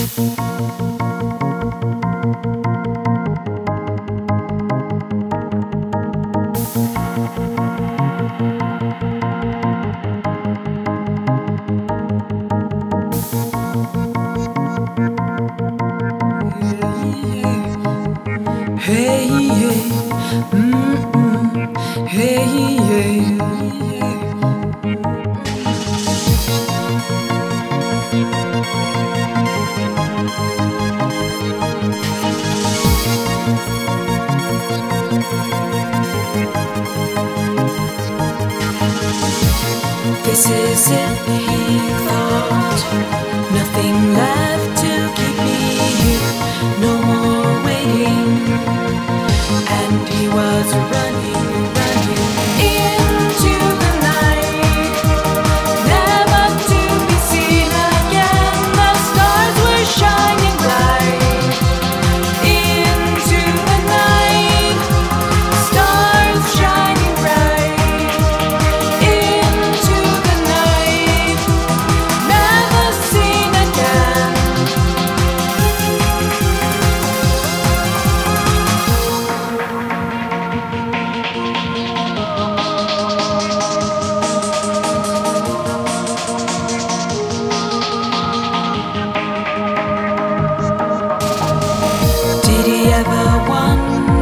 Hey, hey, hey, hey. This is it, he thought. Nothing left to keep me here. No more waiting. And he was running, running into the night, never to be seen again. The stars were shining bright into the night. Stars shining bright into the night, never seen again. Did he ever wonder